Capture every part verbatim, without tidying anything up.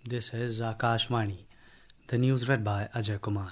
This is Akashvani. The news read by Ajay Kumar.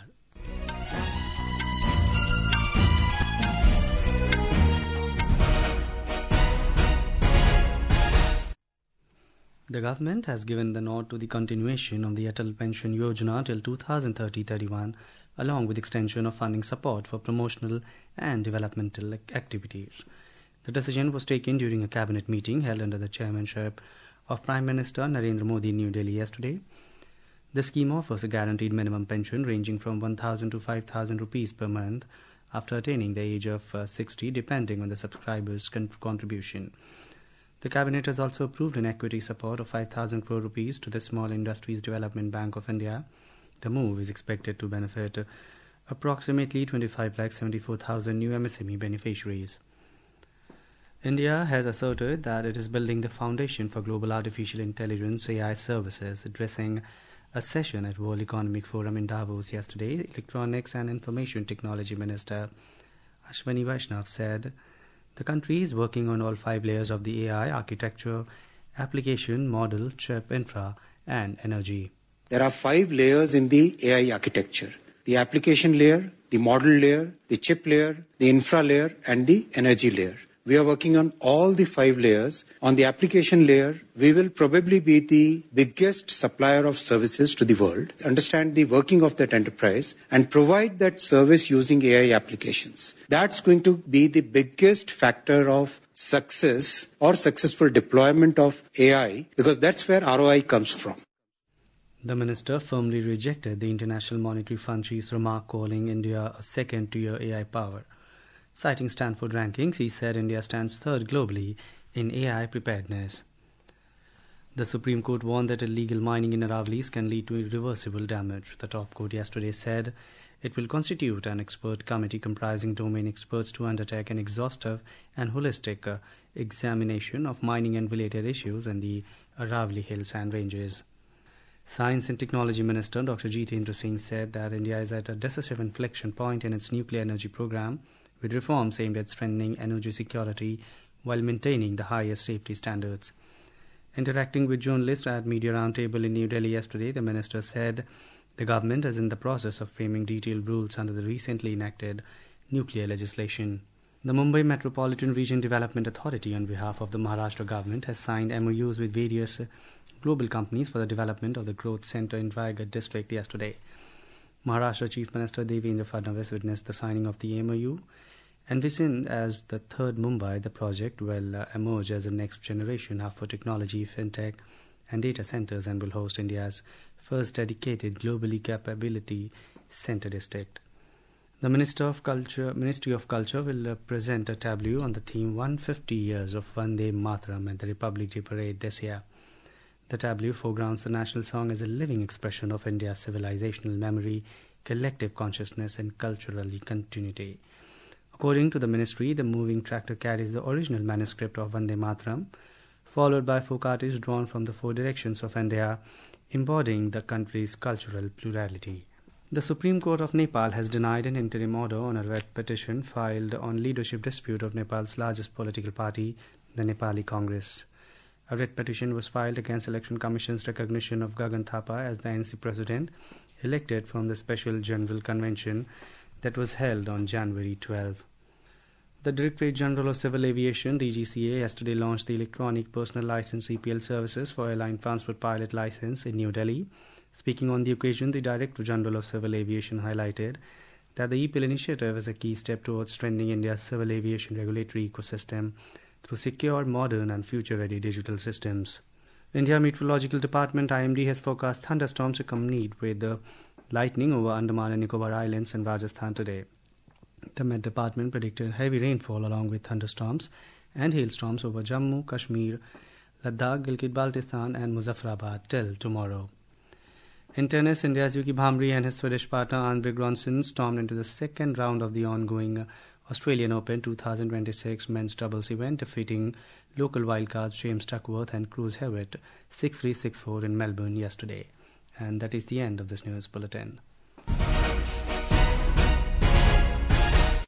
The government has given the nod to the continuation of the Atal Pension Yojana till two thousand thirty to thirty-one, along with extension of funding support for promotional and developmental activities. The decision was taken during a cabinet meeting held under the chairmanship of Prime Minister Narendra Modi in New Delhi yesterday. The scheme offers a guaranteed minimum pension ranging from one thousand to five thousand rupees per month after attaining the age of uh, sixty, depending on the subscriber's con- contribution. The Cabinet has also approved an equity support of five thousand crore rupees to the Small Industries Development Bank of India. The move is expected to benefit uh, approximately twenty-five lakh seventy-four thousand new M S M E beneficiaries. India has asserted that it is building the foundation for global artificial intelligence A I services. Addressing a session at World Economic Forum in Davos yesterday, Electronics and Information Technology Minister Ashwini Vaishnav said the country is working on all five layers of the A I architecture: application, model, chip, infra, and energy. There are five layers in the A I architecture: the application layer, the model layer, the chip layer, the infra layer, and the energy layer. We are working on all the five layers. On the application layer, we will probably be the biggest supplier of services to the world, understand the working of that enterprise, and provide that service using A I applications. That's going to be the biggest factor of success or successful deployment of A I, because that's where R O I comes from. The minister firmly rejected the International Monetary Fund chief's remark calling India a second-tier A I power. Citing Stanford rankings, he said India stands third globally in A I preparedness. The Supreme Court warned that illegal mining in Aravallis can lead to irreversible damage. The top court yesterday said it will constitute an expert committee comprising domain experts to undertake an exhaustive and holistic uh, examination of mining and related issues in the Aravalli Hill sand ranges. Science and Technology Minister Doctor Jitendra Singh said that India is at a decisive inflection point in its nuclear energy program, with reforms aimed at strengthening energy security while maintaining the highest safety standards. Interacting with journalists at Media Roundtable in New Delhi yesterday, the minister said the government is in the process of framing detailed rules under the recently enacted nuclear legislation. The Mumbai Metropolitan Region Development Authority, on behalf of the Maharashtra government, has signed M O Us with various global companies for the development of the growth centre in Raigad district yesterday. Maharashtra Chief Minister Devendra Fadnavis witnessed the signing of the M O U. Envisioned as the third Mumbai, the project will uh, emerge as a next-generation hub for technology, fintech, and data centers, and will host India's first dedicated globally capability center district. The Minister of Culture, Ministry of Culture will uh, present a tableau on the theme one hundred fifty years of Vande Mataram at the Republic Day Parade this year. The tableau foregrounds the national song as a living expression of India's civilizational memory, collective consciousness, and cultural continuity. According to the ministry, the moving tractor carries the original manuscript of Vande Mataram, followed by folk artists drawn from the four directions of India, embodying the country's cultural plurality. The Supreme Court of Nepal has denied an interim order on a writ petition filed on leadership dispute of Nepal's largest political party, the Nepali Congress. A writ petition was filed against Election Commission's recognition of Gagan Thapa as the N C president, elected from the Special General Convention that was held on January twelfth. The Directorate General of Civil Aviation, D G C A, yesterday launched the Electronic Personal License E P L services for Airline Transport Pilot License in New Delhi. Speaking on the occasion, the Director General of Civil Aviation highlighted that the E P L initiative is a key step towards strengthening India's civil aviation regulatory ecosystem through secure, modern and future-ready digital systems. The India Meteorological Department I M D has forecast thunderstorms accompanied with the lightning over Andaman and Nicobar Islands and Rajasthan today. The Met Department predicted heavy rainfall along with thunderstorms and hailstorms over Jammu, Kashmir, Ladakh, Gilgit-Baltistan and Muzaffarabad till tomorrow. In tennis, India's Yuki Bhamri and his Swedish partner Andre Gronson stormed into the second round of the ongoing Australian Open twenty twenty-six men's doubles event, defeating local wildcards James Duckworth and Cruz Hewitt six three six four in Melbourne yesterday. And that is the end of this news bulletin.